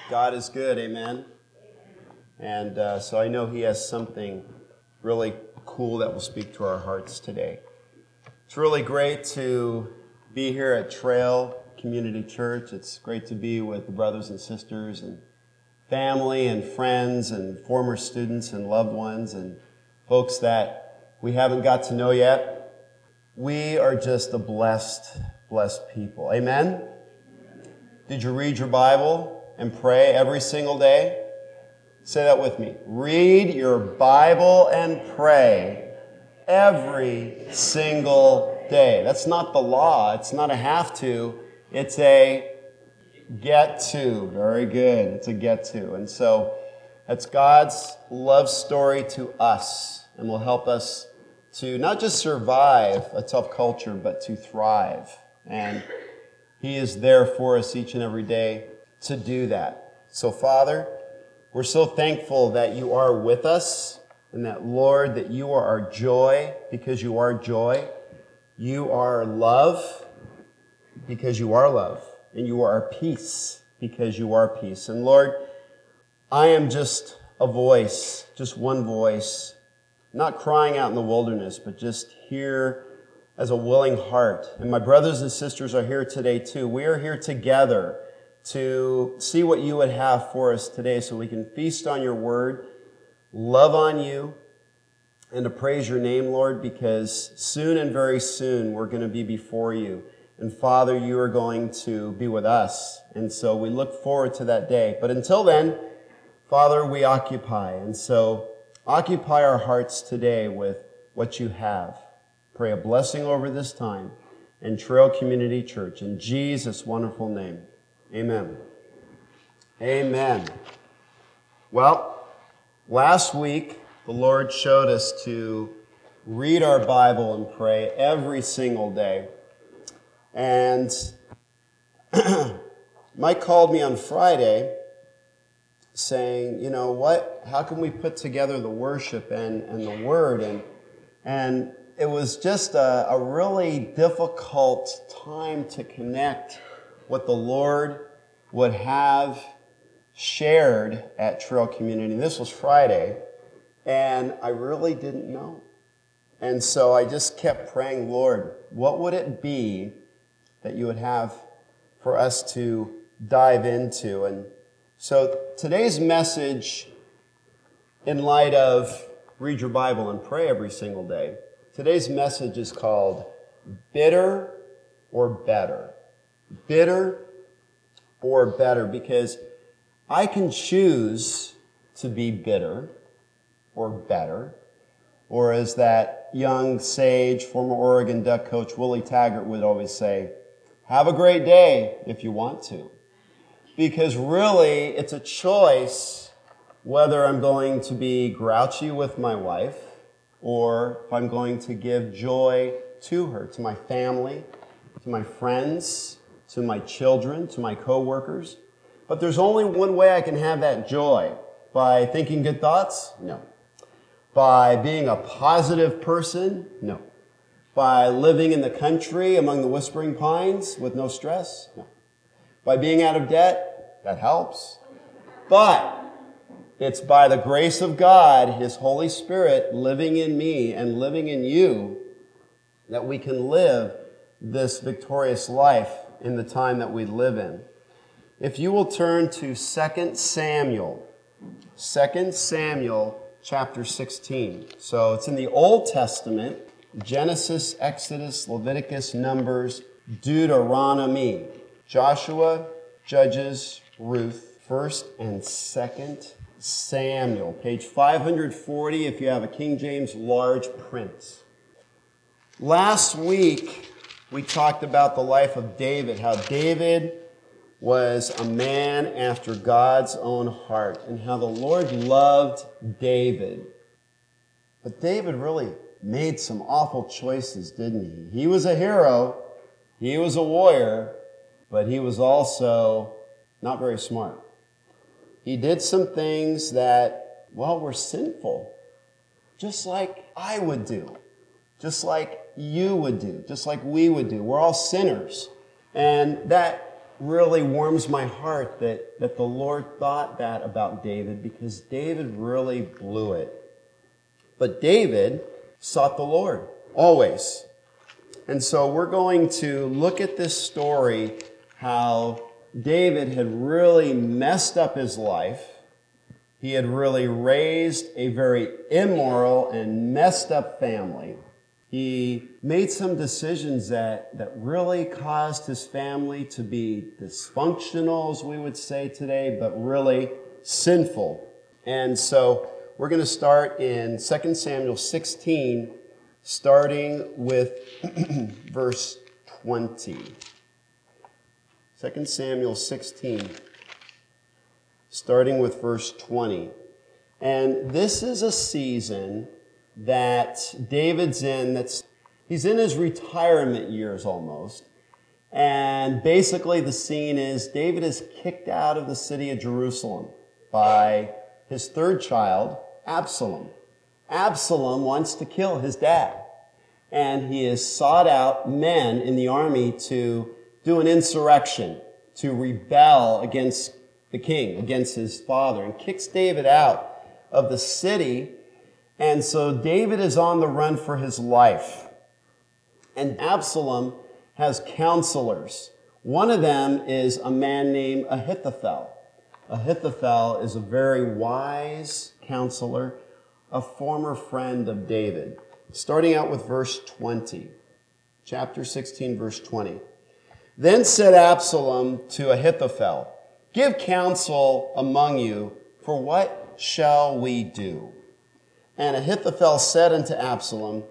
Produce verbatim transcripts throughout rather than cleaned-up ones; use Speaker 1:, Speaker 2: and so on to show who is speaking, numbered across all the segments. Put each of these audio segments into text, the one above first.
Speaker 1: God is good, amen? And uh, so I know He has something really cool that will speak to our hearts today. It's really great to be here at Trail Community Church. It's great to be with the brothers and sisters and family and friends and former students and loved ones and folks that we haven't got to know yet. We are just a blessed, blessed people. Amen? Did you read your Bible and pray every single day? Say that with me. Read your Bible and pray every single day. That's not the law. It's not a have to. It's a get to. Very good. It's a get to. And so that's God's love story to us and will help us to not just survive a tough culture, but to thrive. And He is there for us each and every day to do that. So, Father, we're so thankful that You are with us and that, Lord, that You are our joy because You are joy. You are love because You are love. And You are our peace because You are peace. And, Lord, I am just a voice, just one voice, not crying out in the wilderness, but just here as a willing heart. And my brothers and sisters are here today too. We are here together to see what You would have for us today so we can feast on Your word, love on You, and to praise Your name, Lord, because soon and very soon we're going to be before You. And Father, You are going to be with us. And so we look forward to that day. But until then, Father, we occupy. And so occupy our hearts today with what You have. Pray a blessing over this time in Trail Community Church. In Jesus' wonderful name, amen. Amen. Well, last week, the Lord showed us to read our Bible and pray every single day. And Mike called me on Friday saying, you know what, how can we put together the worship and, and the word? And, and it was just a, a really difficult time to connect what the Lord would have shared at Trail Community. This was Friday, and I really didn't know. And so I just kept praying, Lord, what would it be that You would have for us to dive into? And so today's message, in light of read your Bible and pray every single day, today's message is called Bitter or Better. Bitter or better, because I can choose to be bitter or better, or as that young sage, former Oregon Duck coach Willie Taggart would always say, have a great day if you want to. Because really, it's a choice whether I'm going to be grouchy with my wife or if I'm going to give joy to her, to my family, to my friends, to my children, to my coworkers. But there's only one way I can have that joy. By thinking good thoughts? No. By being a positive person? No. By living in the country among the whispering pines with no stress? No. By being out of debt? That helps. But it's by the grace of God, His Holy Spirit living in me and living in you, that we can live this victorious life in the time that we live in. If you will turn to Second Samuel, Second Samuel chapter sixteen. So it's in the Old Testament, Genesis, Exodus, Leviticus, Numbers, Deuteronomy, Joshua, Judges, Ruth, First and Second Samuel. Page five hundred forty if you have a King James large print. Last week, we talked about the life of David, how David was a man after God's own heart, and how the Lord loved David. But David really made some awful choices, didn't he? He was a hero, he was a warrior, but he was also not very smart. He did some things that, well, were sinful, just like I would do, just like you would do, just like we would do. We're all sinners. And that really warms my heart that, that the Lord thought that about David, because David really blew it. But David sought the Lord, always. And so we're going to look at this story, how David had really messed up his life. He had really raised a very immoral and messed up family. He made some decisions that, that really caused his family to be dysfunctional, as we would say today, but really sinful. And so we're going to start in Second Samuel sixteen, starting with verse twenty. Second Samuel sixteen, starting with verse twenty. And this is a season that David's in, that's he's in his retirement years almost. And basically the scene is David is kicked out of the city of Jerusalem by his third child, Absalom. Absalom wants to kill his dad. And he has sought out men in the army to do an insurrection, to rebel against the king, against his father, and kicks David out of the city. And so David is on the run for his life. And Absalom has counselors. One of them is a man named Ahithophel. Ahithophel is a very wise counselor, a former friend of David. Starting out with verse twenty, chapter sixteen, verse twenty. Then said Absalom to Ahithophel, "Give counsel among you, for what shall we do?" And Ahithophel said unto Absalom,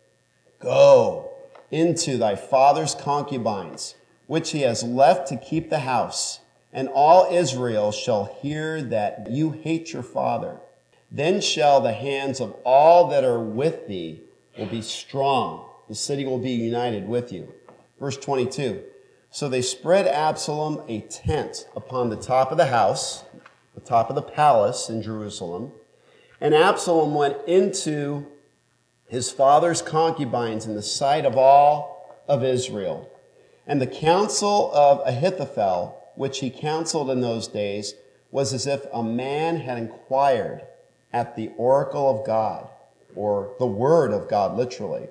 Speaker 1: "Go into thy father's concubines, which he has left to keep the house, and all Israel shall hear that you hate your father. Then shall the hands of all that are with thee will be strong. The city will be united with you." Verse twenty-two. So they spread Absalom a tent upon the top of the house, the top of the palace in Jerusalem. And Absalom went into his father's concubines in the sight of all of Israel. And the counsel of Ahithophel, which he counseled in those days, was as if a man had inquired at the oracle of God, or the word of God, literally.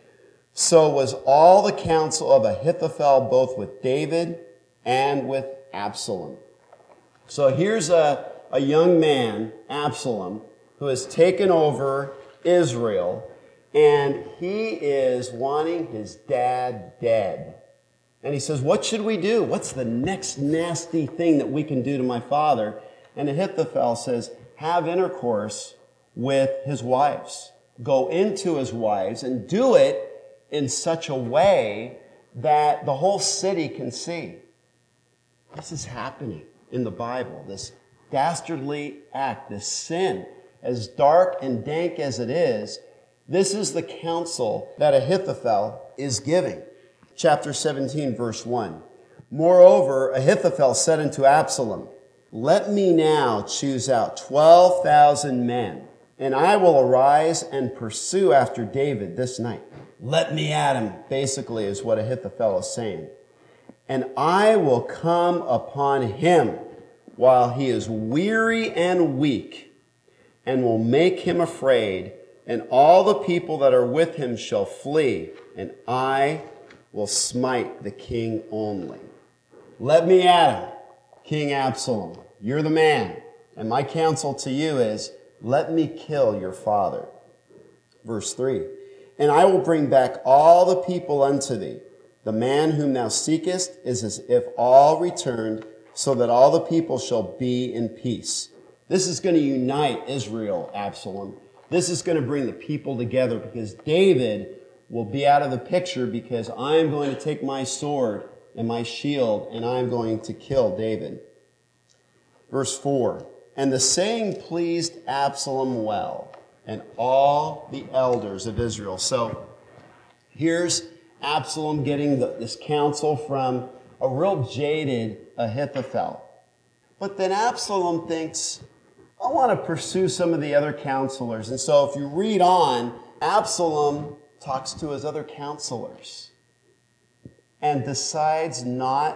Speaker 1: So was all the counsel of Ahithophel, both with David and with Absalom. So here's a, a young man, Absalom, who has taken over Israel, and he is wanting his dad dead. And he says, what should we do? What's the next nasty thing that we can do to my father? And Ahithophel says, have intercourse with his wives. Go into his wives and do it in such a way that the whole city can see. This is happening in the Bible, this dastardly act, this sin. As dark and dank as it is, this is the counsel that Ahithophel is giving. Chapter seventeen, verse one. Moreover, Ahithophel said unto Absalom, "Let me now choose out twelve thousand men, and I will arise and pursue after David this night." Let me at him, basically, is what Ahithophel is saying. "And I will come upon him while he is weary and weak, and will make him afraid, and all the people that are with him shall flee, and I will smite the king only." Let me at him, King Absalom. You're the man. And my counsel to you is, let me kill your father. Verse three. "And I will bring back all the people unto thee. The man whom thou seekest is as if all returned, so that all the people shall be in peace." This is going to unite Israel, Absalom. This is going to bring the people together, because David will be out of the picture, because I'm going to take my sword and my shield and I'm going to kill David. Verse four. "And the saying pleased Absalom well, and all the elders of Israel." So here's Absalom getting the, this counsel from a real jaded Ahithophel. But then Absalom thinks, I want to pursue some of the other counselors. And so if you read on, Absalom talks to his other counselors and decides not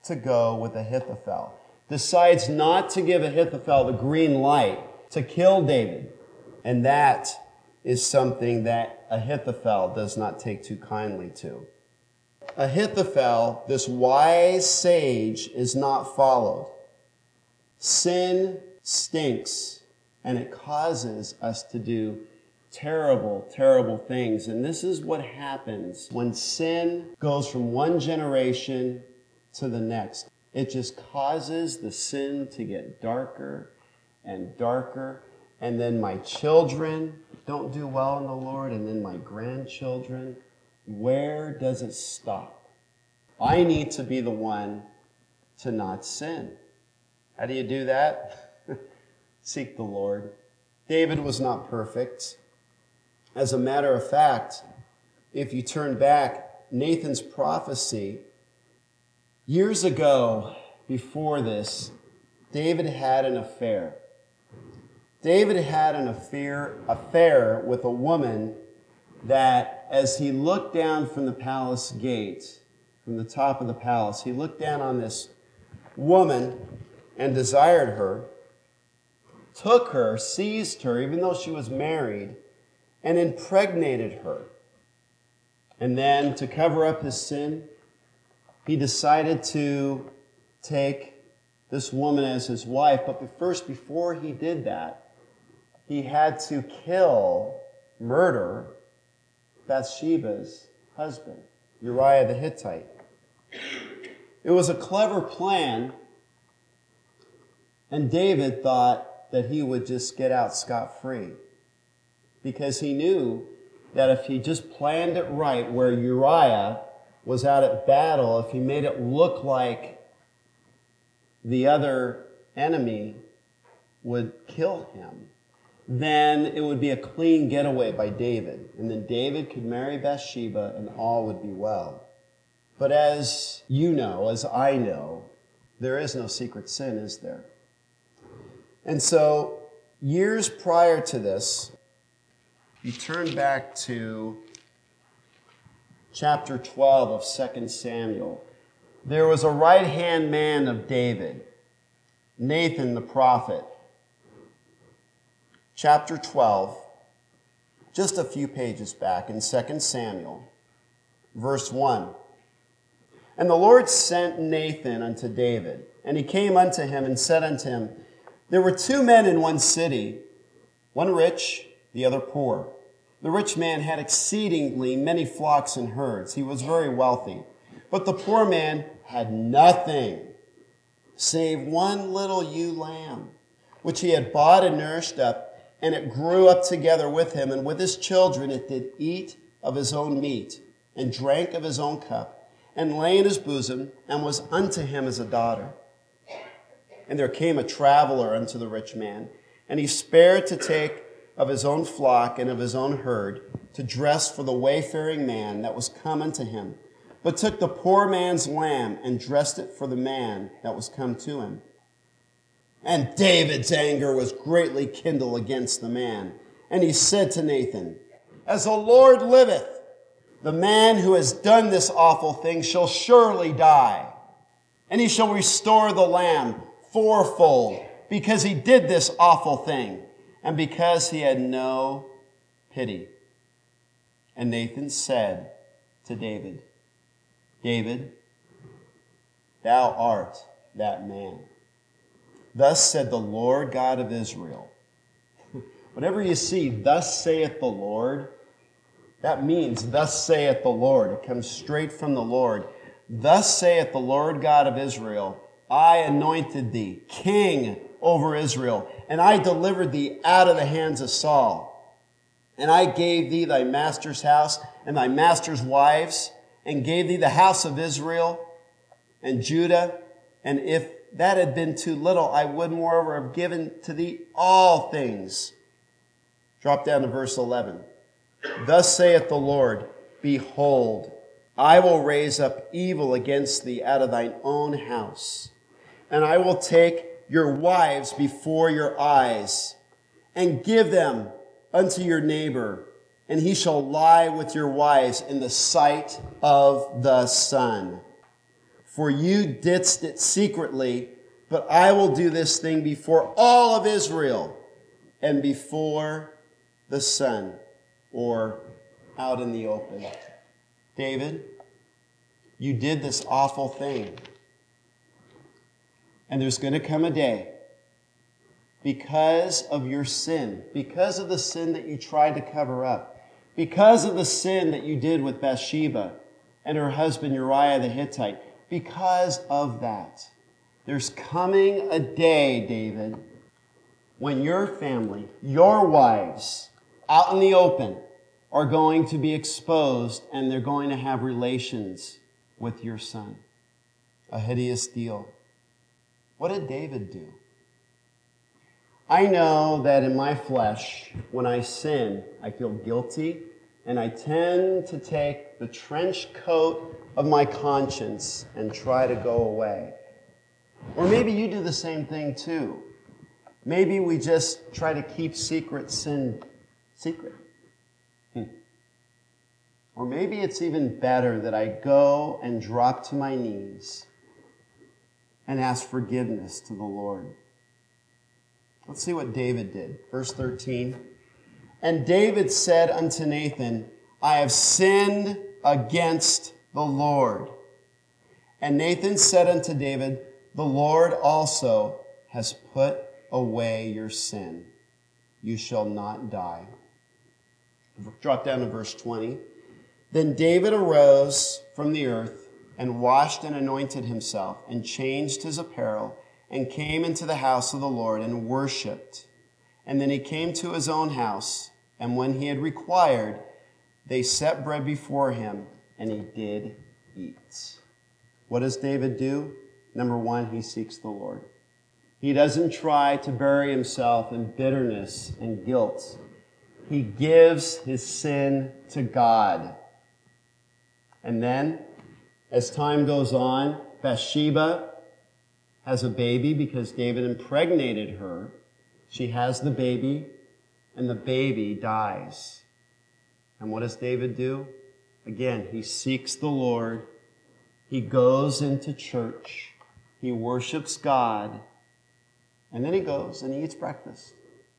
Speaker 1: to go with Ahithophel, decides not to give Ahithophel the green light to kill David. And that is something that Ahithophel does not take too kindly to. Ahithophel, this wise sage, is not followed. Sin stinks, and it causes us to do terrible, terrible things. And this is what happens when sin goes from one generation to the next. It just causes the sin to get darker and darker. And then my children don't do well in the Lord, and then my grandchildren. Where does it stop? I need to be the one to not sin. How do you do that? Seek the Lord. David was not perfect. As a matter of fact, if you turn back, Nathan's prophecy, years ago, before this, David had an affair. David had an affair, affair with a woman that, as he looked down from the palace gate, from the top of the palace, he looked down on this woman and desired her, took her, seized her, even though she was married, and impregnated her. And then, to cover up his sin, he decided to take this woman as his wife. But first, before he did that, he had to kill, murder, Bathsheba's husband, Uriah the Hittite. It was a clever plan, and David thought that he would just get out scot-free, because he knew that if he just planned it right, where Uriah was out at battle, if he made it look like the other enemy would kill him, then it would be a clean getaway by David. And then David could marry Bathsheba and all would be well. But as you know, as I know, there is no secret sin, is there? And so, years prior to this, you turn back to chapter twelve of Second Samuel. There was a right-hand man of David, Nathan the prophet. Chapter twelve, just a few pages back in Second Samuel, verse one. And the Lord sent Nathan unto David, and he came unto him and said unto him, There were two men in one city, one rich, the other poor. The rich man had exceedingly many flocks and herds. He was very wealthy. But the poor man had nothing save one little ewe lamb, which he had bought and nourished up, and it grew up together with him, and with his children it did eat of his own meat, and drank of his own cup, and lay in his bosom, and was unto him as a daughter. And there came a traveler unto the rich man, and he spared to take of his own flock and of his own herd, to dress for the wayfaring man that was come unto him, but took the poor man's lamb, and dressed it for the man that was come to him. And David's anger was greatly kindled against the man. And he said to Nathan, As the Lord liveth, the man who has done this awful thing shall surely die. And he shall restore the lamb fourfold, because he did this awful thing, and because he had no pity. And Nathan said to David, David, thou art that man. Thus said the Lord God of Israel. Whenever you see, thus saith the Lord, that means, thus saith the Lord. It comes straight from the Lord. Thus saith the Lord God of Israel, I anointed thee king over Israel, and I delivered thee out of the hands of Saul. And I gave thee thy master's house and thy master's wives, and gave thee the house of Israel and Judah. And if that had been too little, I would moreover have given to thee all things. Drop down to verse eleven. Thus saith the Lord, Behold, I will raise up evil against thee out of thine own house, and I will take your wives before your eyes, and give them unto your neighbor, and he shall lie with your wives in the sight of the sun. For you didst it secretly, but I will do this thing before all of Israel and before the sun," or out in the open. David, you did this awful thing. And there's going to come a day, because of your sin, because of the sin that you tried to cover up, because of the sin that you did with Bathsheba and her husband Uriah the Hittite, because of that, there's coming a day, David, when your family, your wives, out in the open, are going to be exposed and they're going to have relations with your son. A hideous deal. What did David do? I know that in my flesh, when I sin, I feel guilty, and I tend to take the trench coat of my conscience and try to go away. Or maybe you do the same thing too. Maybe we just try to keep secret sin secret. Hmm. Or maybe it's even better that I go and drop to my knees and ask forgiveness to the Lord. Let's see what David did. Verse thirteen. "And David said unto Nathan, I have sinned against the Lord. And Nathan said unto David, The Lord also has put away your sin. You shall not die." Drop down to verse twenty. "Then David arose from the earth and washed and anointed himself and changed his apparel and came into the house of the Lord and worshipped. And then he came to his own house, and when he had required, they set bread before him, and he did eat." What does David do? Number one, he seeks the Lord. He doesn't try to bury himself in bitterness and guilt. He gives his sin to God. And then, as time goes on, Bathsheba has a baby because David impregnated her. She has the baby, and the baby dies. And what does David do? Again, he seeks the Lord. He goes into church. He worships God. And then he goes and he eats breakfast.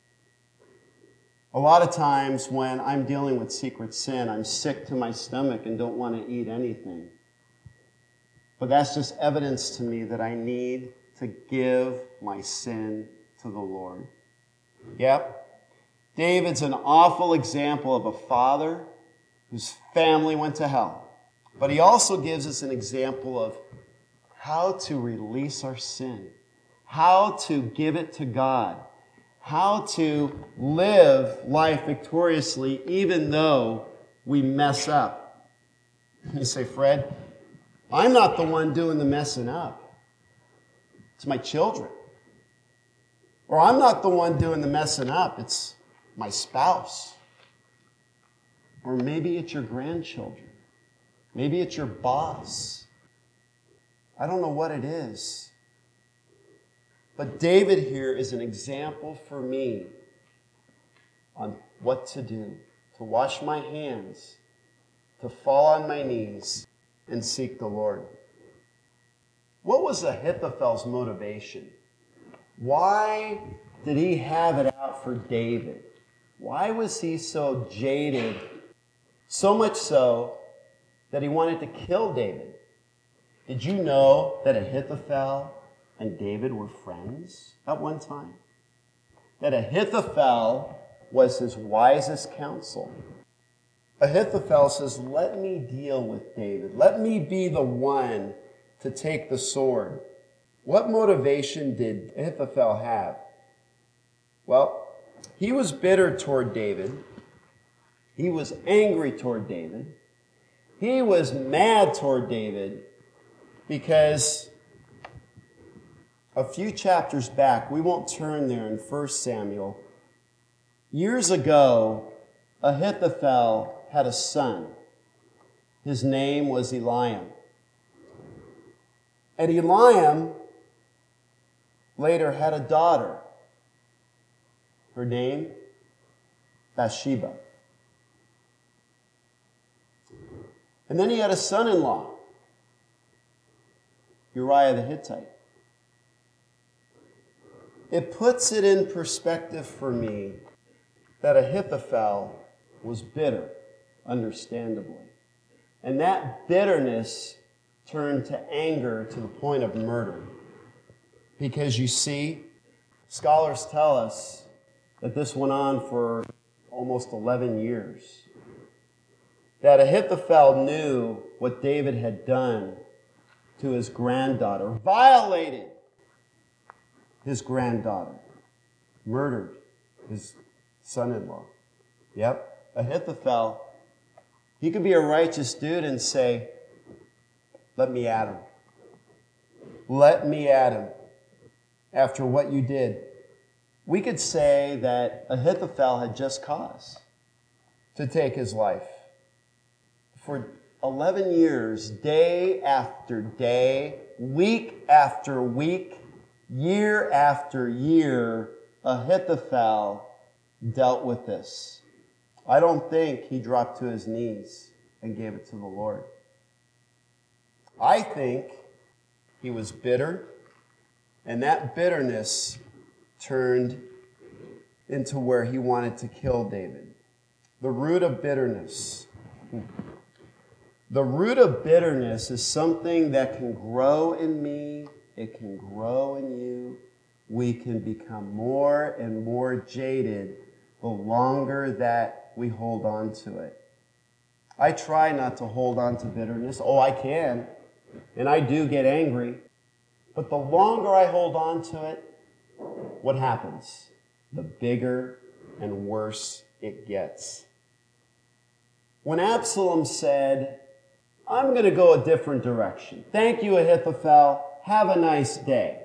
Speaker 1: A lot of times when I'm dealing with secret sin, I'm sick to my stomach and don't want to eat anything. But that's just evidence to me that I need to give my sin to the Lord. Yep. David's an awful example of a father whose family went to hell. But he also gives us an example of how to release our sin, how to give it to God, how to live life victoriously even though we mess up. You say, "Fred, I'm not the one doing the messing up. It's my children." Or, "I'm not the one doing the messing up. It's my spouse." Or maybe it's your grandchildren. Maybe it's your boss. I don't know what it is. But David here is an example for me on what to do, to wash my hands, to fall on my knees and seek the Lord. What was Ahithophel's motivation? Why did he have it out for David? Why was he so jaded, so much so that he wanted to kill David? Did you know that Ahithophel and David were friends at one time? That Ahithophel was his wisest counsel. Ahithophel says, "Let me deal with David. Let me be the one to take the sword." What motivation did Ahithophel have? Well, he was bitter toward David. He was angry toward David. He was mad toward David because a few chapters back, we won't turn there in First Samuel, years ago, Ahithophel had a son. His name was Eliam. And Eliam later had a daughter. Her name, Bathsheba. And then he had a son-in-law. Uriah the Hittite. It puts it in perspective for me that Ahithophel was bitter, understandably. And that bitterness turned to anger to the point of murder. Because you see, scholars tell us that this went on for almost eleven years. That Ahithophel knew what David had done to his granddaughter, violated his granddaughter, murdered his son-in-law. Yep, Ahithophel, he could be a righteous dude and say, let me at him. Let me at him after what you did. We could say that Ahithophel had just cause to take his life. For eleven years, day after day, week after week, year after year, Ahithophel dealt with this. I don't think he dropped to his knees and gave it to the Lord. I think he was bitter, and that bitterness turned into where he wanted to kill David. The root of bitterness. The root of bitterness is something that can grow in me. It can grow in you. We can become more and more jaded the longer that we hold on to it. I try not to hold on to bitterness. Oh, I can. And I do get angry. But the longer I hold on to it, what happens? The bigger and worse it gets. When Absalom said, I'm going to go a different direction. Thank you, Ahithophel. Have a nice day.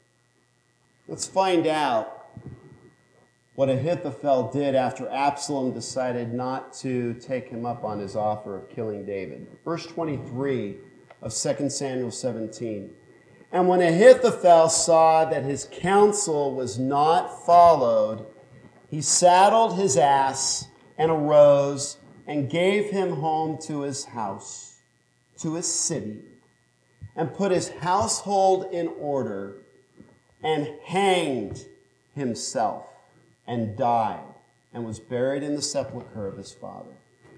Speaker 1: Let's find out what Ahithophel did after Absalom decided not to take him up on his offer of killing David. Verse twenty-three of Second Samuel seventeen. And when Ahithophel saw that his counsel was not followed, he saddled his ass and arose and gave him home to his house, to his city, and put his household in order, and hanged himself, and died, and was buried in the sepulchre of his father.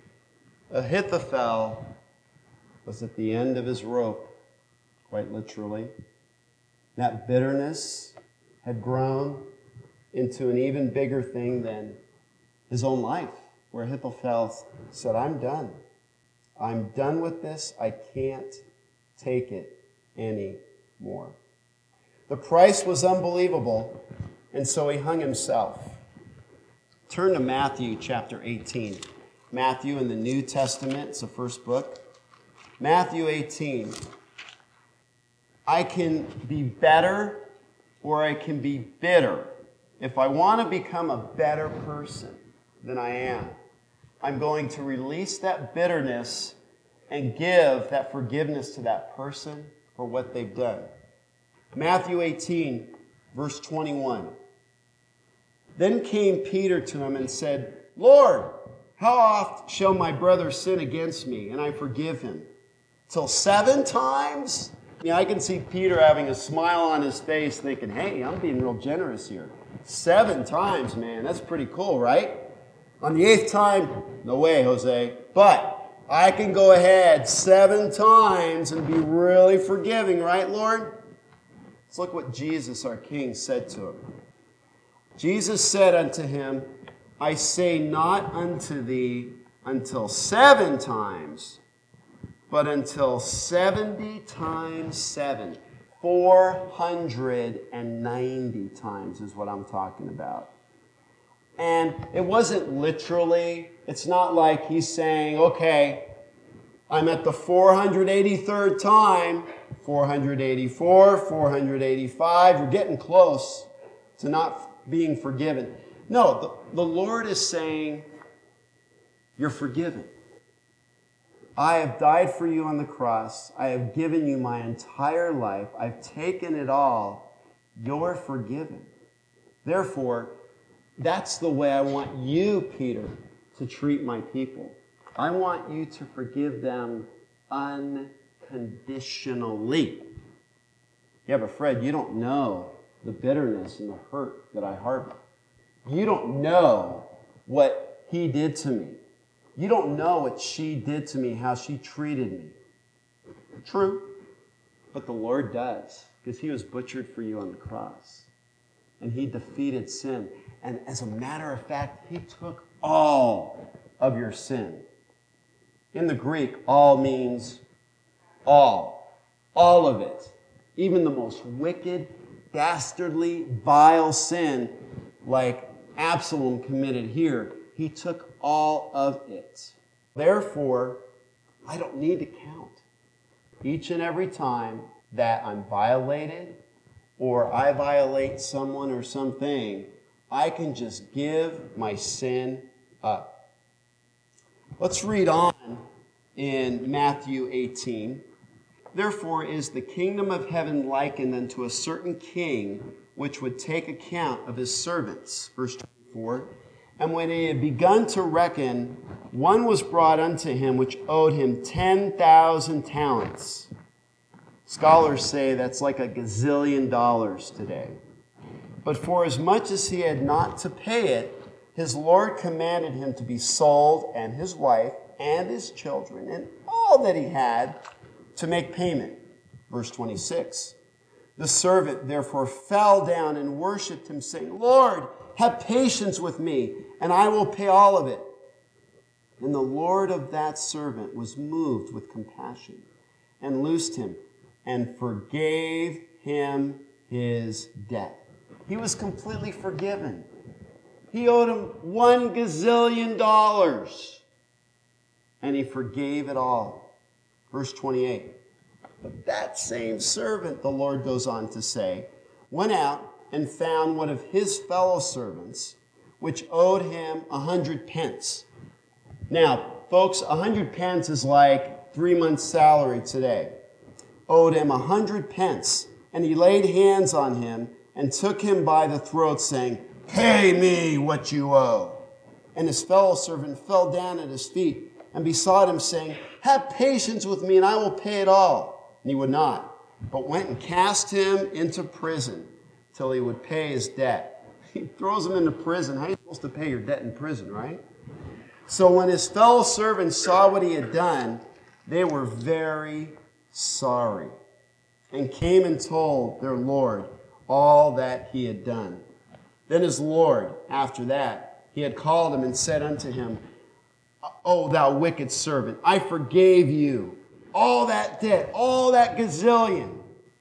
Speaker 1: Ahithophel was at the end of his rope, quite literally. That bitterness had grown into an even bigger thing than his own life, where Ahithophel said, I'm done. I'm done with this. I can't take it anymore. The price was unbelievable, and so he hung himself. Turn to Matthew chapter eighteen. Matthew in the New Testament, it's the first book. Matthew eighteen. I can be better or I can be bitter. If I want to become a better person than I am, I'm going to release that bitterness and give that forgiveness to that person for what they've done. Matthew eighteen, verse twenty-one. Then came Peter to him and said, Lord, how oft shall my brother sin against me, and I forgive him? Till seven times? Yeah, I can see Peter having a smile on his face thinking, hey, I'm being real generous here. Seven times, man, that's pretty cool, right? On the eighth time, no way, Jose. But I can go ahead seven times and be really forgiving, right, Lord? Let's look what Jesus, our King, said to him. Jesus said unto him, I say not unto thee until seven times, but until seventy times seven. four hundred ninety times is what I'm talking about. And it wasn't literally, it's not like he's saying, okay, I'm at the four hundred eighty-third time, four hundred eighty-four, four hundred eighty-five, you're getting close to not being forgiven. No, the, the Lord is saying, you're forgiven. I have died for you on the cross. I have given you my entire life. I've taken it all. You're forgiven. Therefore, that's the way I want you, Peter, to treat my people. I want you to forgive them unconditionally. Yeah, but Fred, you don't know the bitterness and the hurt that I harbor. You don't know what he did to me. You don't know what she did to me, how she treated me. True, but the Lord does, because he was butchered for you on the cross. And he defeated sin. And as a matter of fact, he took all of your sin. In the Greek, all means all. All of it. Even the most wicked, dastardly, vile sin like Absalom committed here, he took all of it. Therefore, I don't need to count. Each and every time that I'm violated or I violate someone or something, I can just give my sin up. Let's read on in Matthew eighteen. Therefore is the kingdom of heaven likened unto a certain king, which would take account of his servants. Verse twenty-four. And when he had begun to reckon, one was brought unto him which owed him ten thousand talents. Scholars say that's like a gazillion dollars today. But for as much as he had not to pay it, his Lord commanded him to be sold, and his wife, and his children, and all that he had, to make payment. Verse twenty-six. The servant therefore fell down and worshipped him, saying, Lord, have patience with me, and I will pay all of it. And the Lord of that servant was moved with compassion, and loosed him, and forgave him his debt. He was completely forgiven. He owed him one gazillion dollars, and he forgave it all. Verse twenty-eight. But that same servant, the Lord goes on to say, went out and found one of his fellow servants, which owed him a hundred pence. Now, folks, a hundred pence is like three months' salary today. Owed him a hundred pence, and he laid hands on him and took him by the throat, saying, pay me what you owe. And his fellow servant fell down at his feet and besought him, saying, have patience with me, and I will pay it all. And he would not, but went and cast him into prison till he would pay his debt. He throws him into prison. How are you supposed to pay your debt in prison, right? So when his fellow servants saw what he had done, they were very sorry, and came and told their Lord all that he had done. Then his Lord, after that, he had called him and said unto him, O thou wicked servant, I forgave you all that debt, all that gazillion,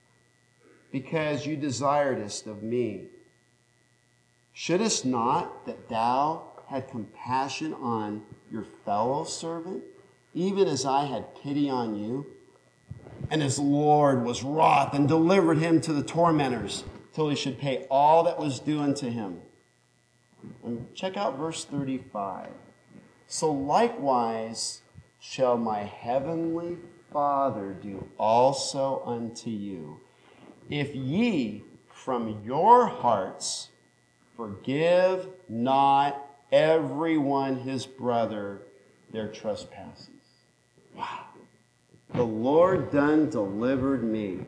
Speaker 1: because you desiredest of me. Shouldest not that thou had compassion on your fellow servant, even as I had pity on you? And his Lord was wroth and delivered him to the tormentors till he should pay all that was due unto him. And check out verse thirty-five. So likewise shall my heavenly Father do also unto you, if ye from your hearts forgive not everyone his brother their trespasses. Wow. The Lord done delivered me.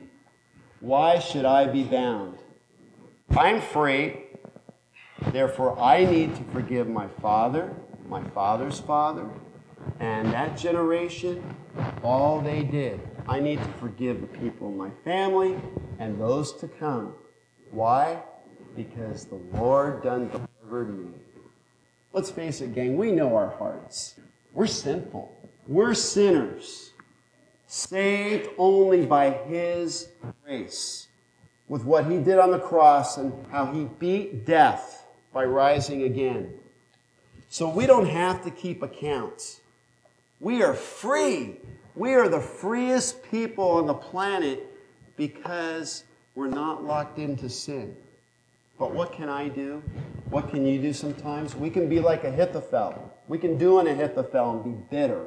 Speaker 1: Why should I be bound? I'm free. Therefore, I need to forgive my father, my father's father, and that generation, all they did. I need to forgive the people in my family and those to come. Why? Because the Lord done delivered me. Let's face it, gang, we know our hearts. We're sinful. We're sinners, saved only by his grace, with what he did on the cross and how he beat death by rising again. So we don't have to keep accounts. We are free. We are the freest people on the planet because we're not locked into sin. But what can I do? What can you do sometimes? We can be like Ahithophel. We can do an Ahithophel and be bitter.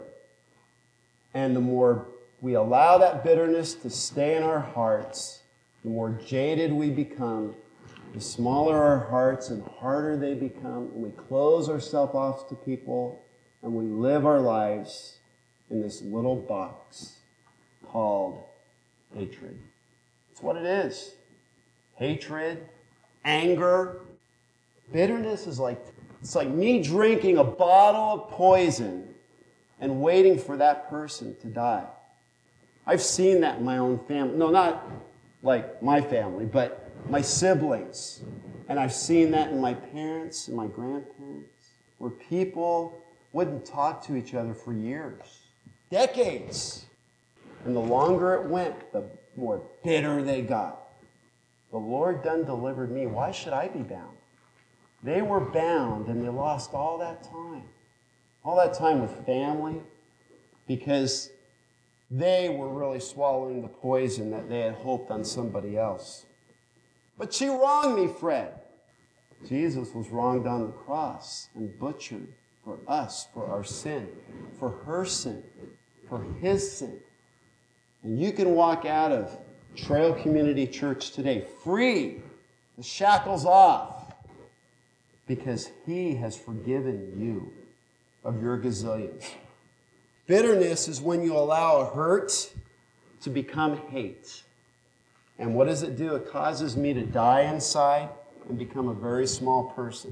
Speaker 1: And the more we allow that bitterness to stay in our hearts, the more jaded we become, the smaller our hearts and harder they become, and we close ourselves off to people, and we live our lives in this little box called hatred. That's what it is. Hatred, anger, bitterness is like, it's like me drinking a bottle of poison and waiting for that person to die. I've seen that in my own family. No, not like my family, but my siblings. And I've seen that in my parents and my grandparents, where people wouldn't talk to each other for years, decades. And the longer it went, the more bitter they got. The Lord done delivered me. Why should I be bound? They were bound and they lost all that time. All that time with family, because they were really swallowing the poison that they had hoped on somebody else. But she wronged me, Fred. Jesus was wronged on the cross and butchered for us, for our sin, for her sin, for his sin. And you can walk out of Trail Community Church today free, the shackles off, because he has forgiven you of your gazillions. Bitterness is when you allow a hurt to become hate. And what does it do? It causes me to die inside and become a very small person.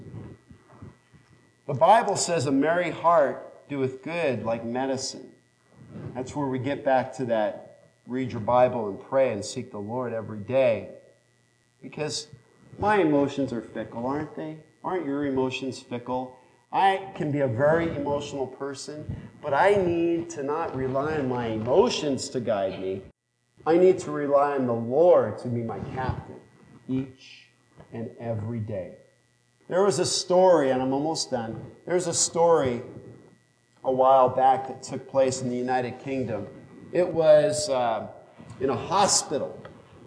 Speaker 1: The Bible says a merry heart doeth good like medicine. That's where we get back to that. Read your Bible and pray and seek the Lord every day. Because my emotions are fickle, aren't they? Aren't your emotions fickle? I can be a very emotional person, but I need to not rely on my emotions to guide me. I need to rely on the Lord to be my captain each and every day. There was a story, and I'm almost done. There's a story a while back that took place in the United Kingdom. It was uh, in a hospital,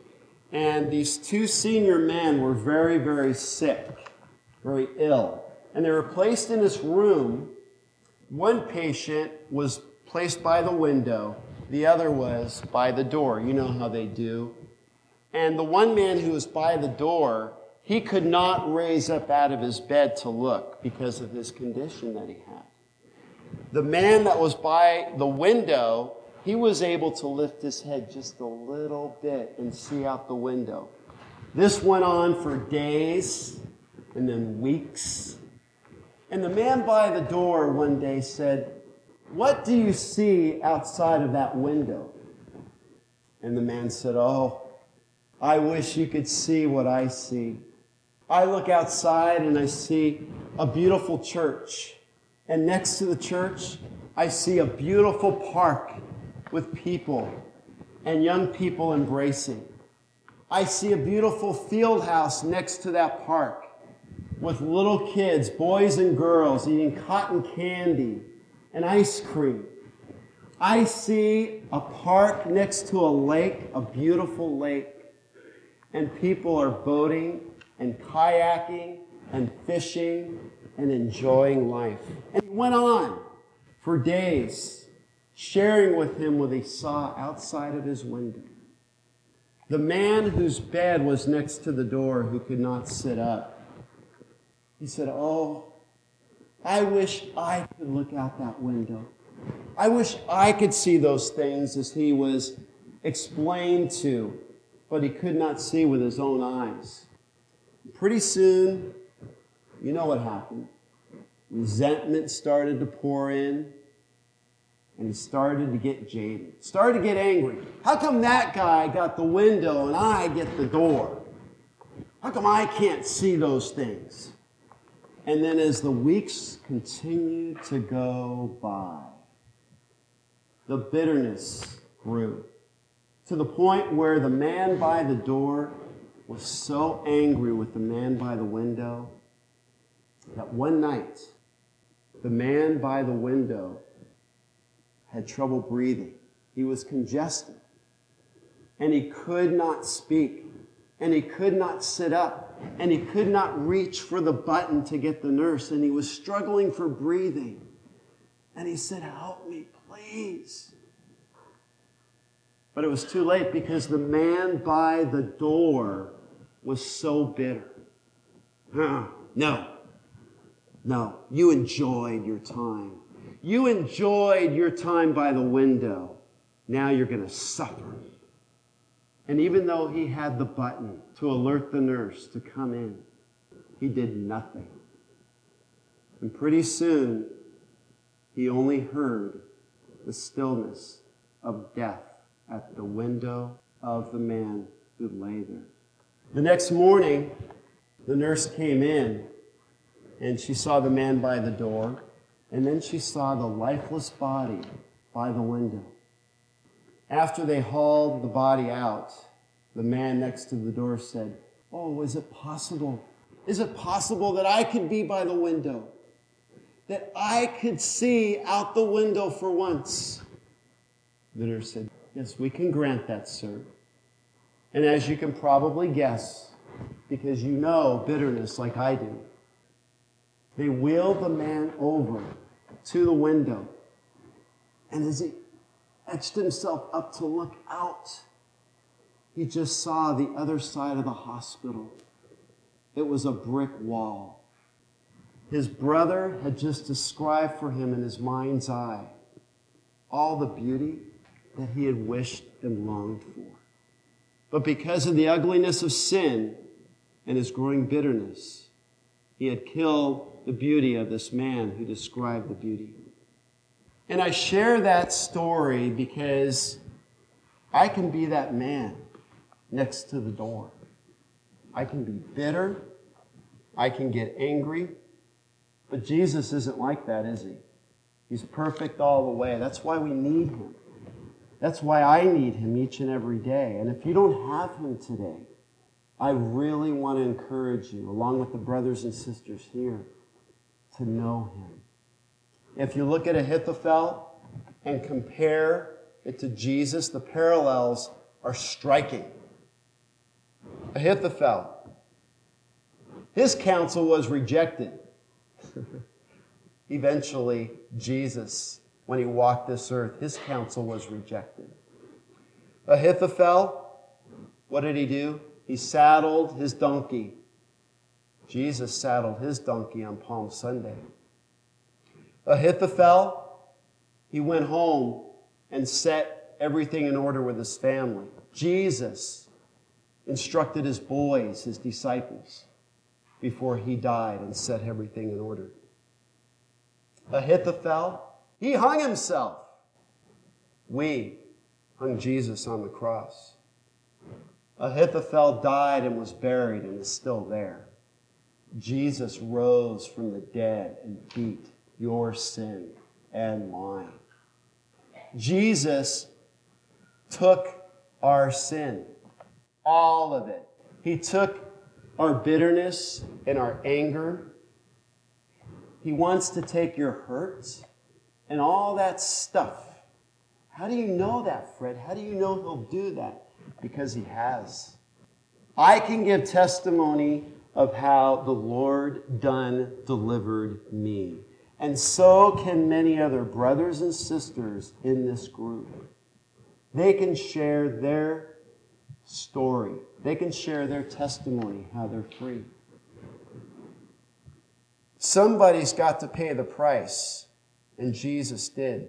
Speaker 1: and these two senior men were very, very sick, very ill. And they were placed in this room. One patient was placed by the window. The other was by the door. You know how they do. And the one man who was by the door, he could not raise up out of his bed to look because of his condition that he had. The man that was by the window, he was able to lift his head just a little bit and see out the window. This went on for days and then weeks. And the man by the door one day said, "What do you see outside of that window?" And the man said, "Oh, I wish you could see what I see. I look outside and I see a beautiful church. And next to the church, I see a beautiful park with people and young people embracing. I see a beautiful field house next to that park with little kids, boys and girls, eating cotton candy and ice cream. I see a park next to a lake, a beautiful lake, and people are boating and kayaking and fishing and enjoying life." And he went on for days, sharing with him what he saw outside of his window. The man whose bed was next to the door, who could not sit up, he said, "Oh, I wish I could look out that window. I wish I could see those things as he was explained to, but he could not see with his own eyes." Pretty soon, you know what happened. Resentment started to pour in, and he started to get jaded, started to get angry. How come that guy got the window and I get the door? How come I can't see those things? And then as the weeks continued to go by, the bitterness grew to the point where the man by the door was so angry with the man by the window that one night, the man by the window had trouble breathing. He was congested, and he could not speak, and he could not sit up, and he could not reach for the button to get the nurse, and he was struggling for breathing. And he said, "Help me, please." But it was too late, because the man by the door was so bitter. Huh, no, no, you enjoyed your time. You enjoyed your time by the window. Now you're going to suffer. And even though he had the button to alert the nurse to come in, he did nothing. And pretty soon, he only heard the stillness of death at the window of the man who lay there. The next morning, the nurse came in, and she saw the man by the door, and then she saw the lifeless body by the window. After they hauled the body out, the man next to the door said, "Oh, is it possible? Is it possible that I could be by the window? That I could see out the window for once?" The nurse said, "Yes, we can grant that, sir." And as you can probably guess, because you know bitterness like I do, they wheeled the man over to the window. And as he etched himself up to look out, he just saw the other side of the hospital. It was a brick wall. His brother had just described for him in his mind's eye all the beauty that he had wished and longed for. But because of the ugliness of sin and his growing bitterness, he had killed the beauty of this man who described the beauty. And I share that story because I can be that man next to the door. I can be bitter. I can get angry. But Jesus isn't like that, is he? He's perfect all the way. That's why we need him. That's why I need him each and every day. And if you don't have him today, I really want to encourage you, along with the brothers and sisters here, to know him. If you look at Ahithophel and compare it to Jesus, the parallels are striking. Ahithophel, his counsel was rejected. Eventually, Jesus, when he walked this earth, his counsel was rejected. Ahithophel, what did he do? He saddled his donkey. Jesus saddled his donkey on Palm Sunday. Ahithophel, he went home and set everything in order with his family. Jesus instructed his boys, his disciples, before he died and set everything in order. Ahithophel, he hung himself. We hung Jesus on the cross. Ahithophel died and was buried and is still there. Jesus rose from the dead and beat your sin and mine. Jesus took our sin, all of it. He took our bitterness and our anger. He wants to take your hurts and all that stuff. How do you know that, Fred? How do you know he'll do that? Because he has. I can give testimony of how the Lord done delivered me. And so can many other brothers and sisters in this group. They can share their story. They can share their testimony, how they're free. Somebody's got to pay the price, and Jesus did.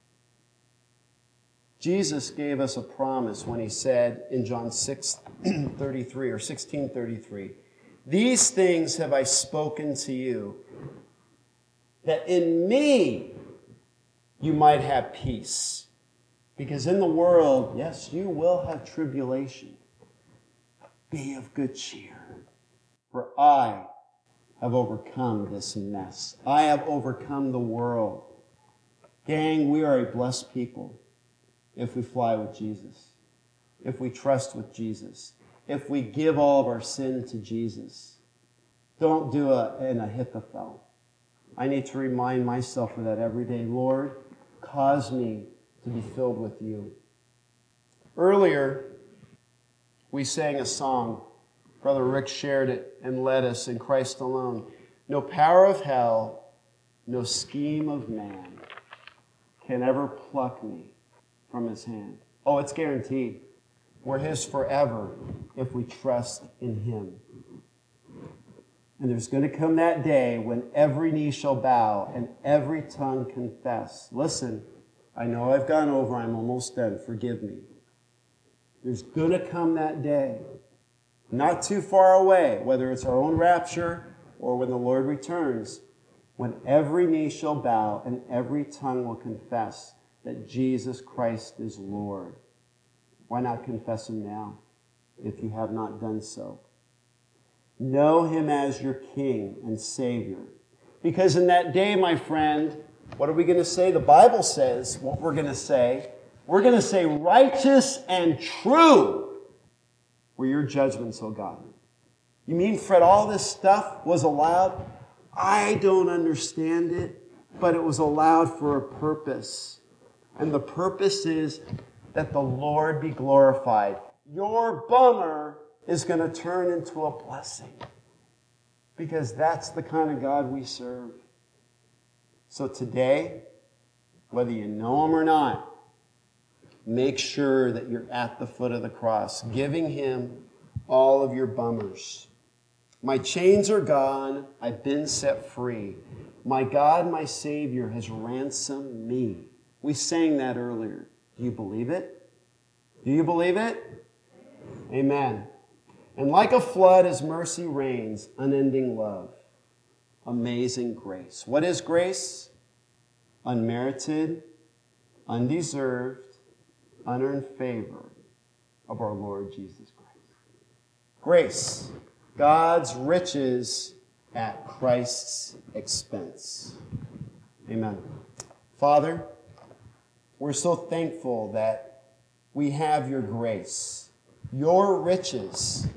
Speaker 1: Jesus gave us a promise when he said in John six thirty-three or sixteen thirty-three, "These things have I spoken to you, that in me you might have peace. Because in the world, yes, you will have tribulation. Be of good cheer, for I have overcome this mess. I have overcome the world." Gang, we are a blessed people if we fly with Jesus, if we trust with Jesus, if we give all of our sin to Jesus. Don't do a, an Ahithophel. I need to remind myself of that every day. Lord, cause me to be filled with you. Earlier, we sang a song. Brother Rick shared it and led us in Christ alone. No power of hell, no scheme of man can ever pluck me from his hand. Oh, it's guaranteed. We're his forever if we trust in him. And there's going to come that day when every knee shall bow and every tongue confess. Listen, I know I've gone over. I'm almost done. Forgive me. There's going to come that day, not too far away, whether it's our own rapture or when the Lord returns, when every knee shall bow and every tongue will confess that Jesus Christ is Lord. Why not confess Him now if you have not done so? Know Him as your King and Savior. Because in that day, my friend, what are we going to say? The Bible says what we're going to say. We're going to say, righteous and true were your judgments, O God. You mean, Fred, all this stuff was allowed? I don't understand it, but it was allowed for a purpose. And the purpose is that the Lord be glorified. Your bummer is going to turn into a blessing, because that's the kind of God we serve. So today, whether you know Him or not, make sure that you're at the foot of the cross, giving Him all of your bummers. My chains are gone. I've been set free. My God, my Savior, has ransomed me. We sang that earlier. Do you believe it? Do you believe it? Amen. And like a flood, His mercy reigns, unending love, amazing grace. What is grace? Unmerited, undeserved, unearned favor of our Lord Jesus Christ. Grace, God's riches at Christ's expense. Amen. Father, we're so thankful that we have your grace, your riches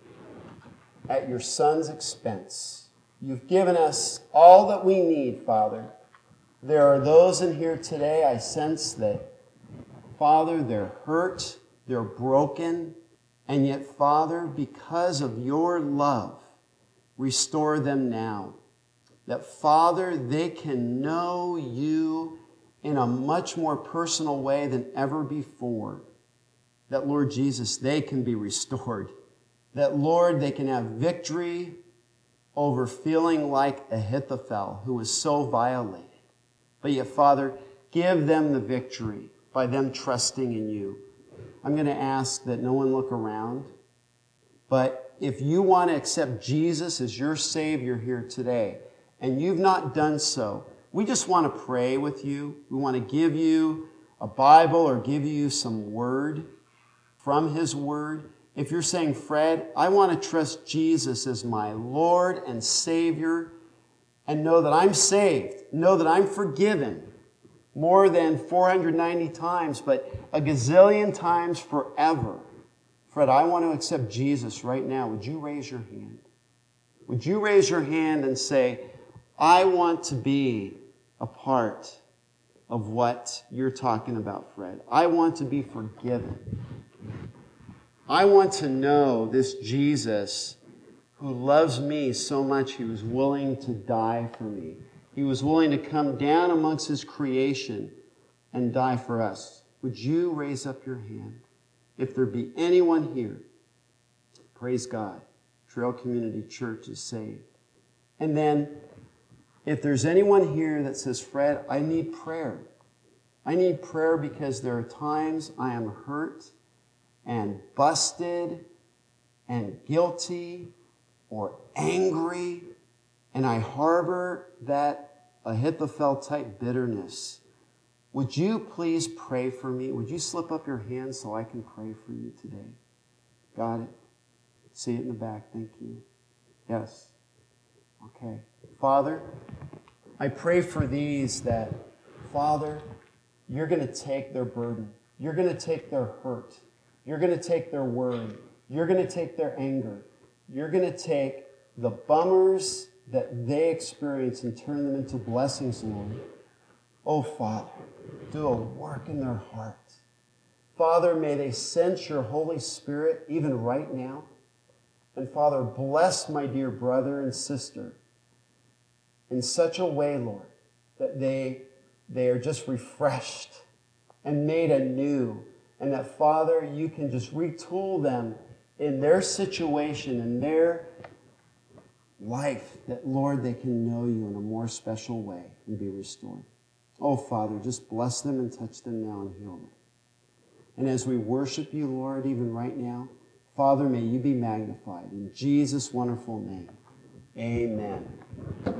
Speaker 1: at your Son's expense. You've given us all that we need, Father. There are those in here today, I sense that, Father, they're hurt, they're broken, and yet, Father, because of your love, restore them now. That, Father, they can know you in a much more personal way than ever before. That, Lord Jesus, they can be restored. That, Lord, they can have victory over feeling like Ahithophel, who was so violated. But yet, Father, give them the victory by them trusting in you. I'm going to ask that no one look around. But if you want to accept Jesus as your Savior here today, and you've not done so, we just want to pray with you. We want to give you a Bible or give you some word from His Word. If you're saying, Fred, I want to trust Jesus as my Lord and Savior and know that I'm saved, know that I'm forgiven more than four hundred ninety times, but a gazillion times forever. Fred, I want to accept Jesus right now. Would you raise your hand? Would you raise your hand and say, I want to be a part of what you're talking about, Fred. I want to be forgiven. I want to know this Jesus who loves me so much he was willing to die for me. He was willing to come down amongst His creation and die for us. Would you raise up your hand? If there be anyone here, praise God, Trail Community Church is saved. And then, if there's anyone here that says, Fred, I need prayer. I need prayer because there are times I am hurt and busted and guilty or angry, and I harbor that Ahithophel-type bitterness. Would you please pray for me? Would you slip up your hand so I can pray for you today? Got it? See it in the back. Thank you. Yes. Okay. Father, I pray for these that, Father, you're going to take their burden. You're going to take their hurt. You're going to take their worry. You're going to take their anger. You're going to take the bummers that they experience and turn them into blessings, Lord. Oh, Father, do a work in their hearts. Father, may they sense your Holy Spirit even right now. And Father, bless my dear brother and sister in such a way, Lord, that they, they are just refreshed and made anew. And that, Father, you can just retool them in their situation, in their life, that, Lord, they can know you in a more special way and be restored. Oh, Father, just bless them and touch them now and heal them. And as we worship you, Lord, even right now, Father, may you be magnified. In Jesus' wonderful name, amen.